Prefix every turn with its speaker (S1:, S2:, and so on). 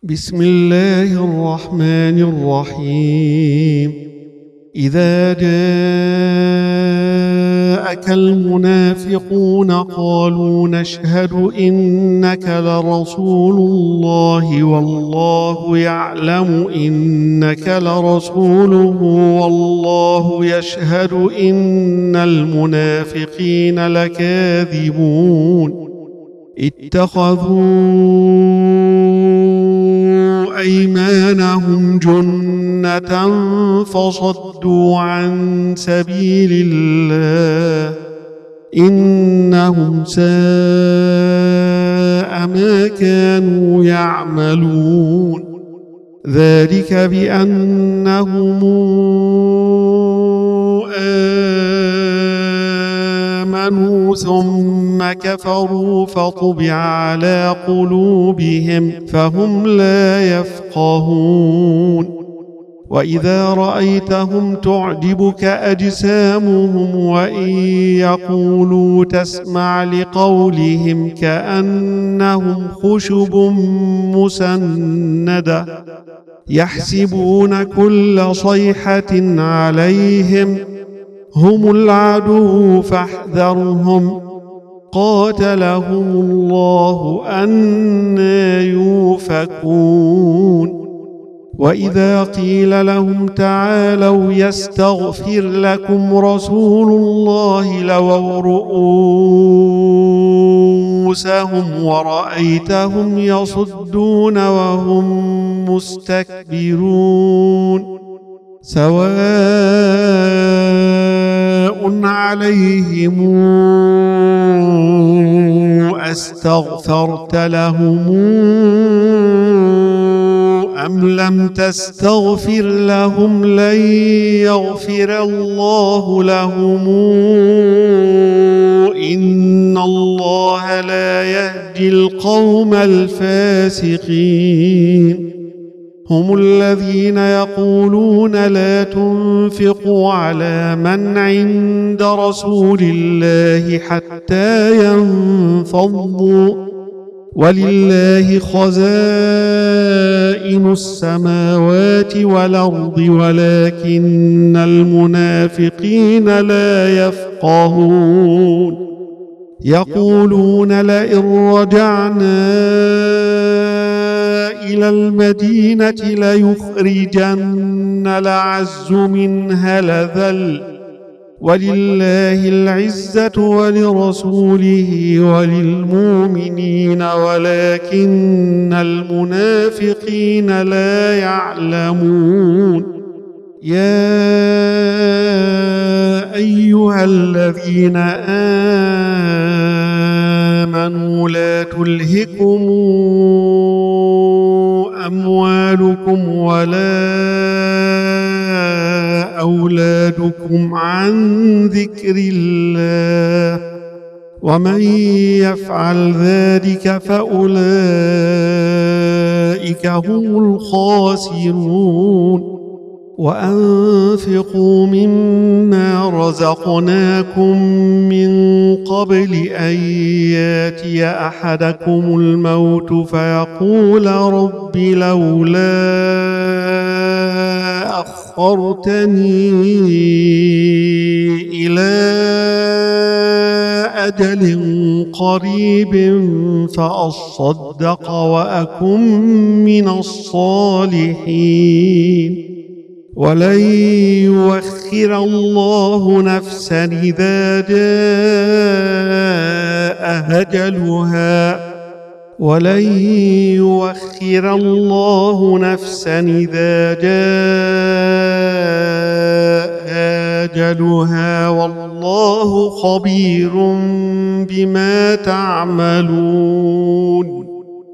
S1: بسم الله الرحمن الرحيم. إذا جاءك المنافقون قالوا نشهد إنك لرسول الله والله يعلم إنك لرسوله والله يشهد إن المنافقين لكاذبون. اتخذوا أيمانهم جنة فصدوا عن سبيل الله إنهم ساء ما كانوا يعملون. ذلك بأنهم آمنوا ثم كفروا فطبع على قلوبهم فهم لا يفقهون. وإذا رأيتهم تعجبك أجسامهم وإن يقولوا تسمع لقولهم كأنهم خشب مسندة يحسبون كل صيحة عليهم هم العدو فاحذرهم قاتلهم الله أنى يؤفكون. وإذا قيل لهم تعالوا يستغفر لكم رسول الله لووا رؤوسهم ورأيتهم يصدون وهم مستكبرون. سواء عليهم أستغفرت لهم أم لم تستغفر لهم لن يغفر الله لهم إن الله لا يهدي القوم الفاسقين. هم الذين يقولون لا تنفقوا على من عند رسول الله حتى ينفضوا ولله خزائن السماوات والأرض ولكن المنافقين لا يفقهون. يقولون لئن رجعنا إلى المدينة ليخرجن الأعز منها الأذل ولله العزة ولرسوله وللمؤمنين ولكن المنافقين لا يعلمون. يا أيها الذين آمنوا لا تلهكم أموالكم ولا أولادكم عن ذكر الله ومن يفعل ذلك فأولئك هم الخاسرون. وأنفقوا مما رزقناكم من قبل أن ياتي أحدكم الموت فيقول رب لولا أخرتني إلى أجل قريب فأصدق وأكن من الصالحين ولن يؤخر الله نفسا إذا جاء أجلها ولن يؤخر الله نفسا إذا جاء أجلها والله خبير بما تعملون.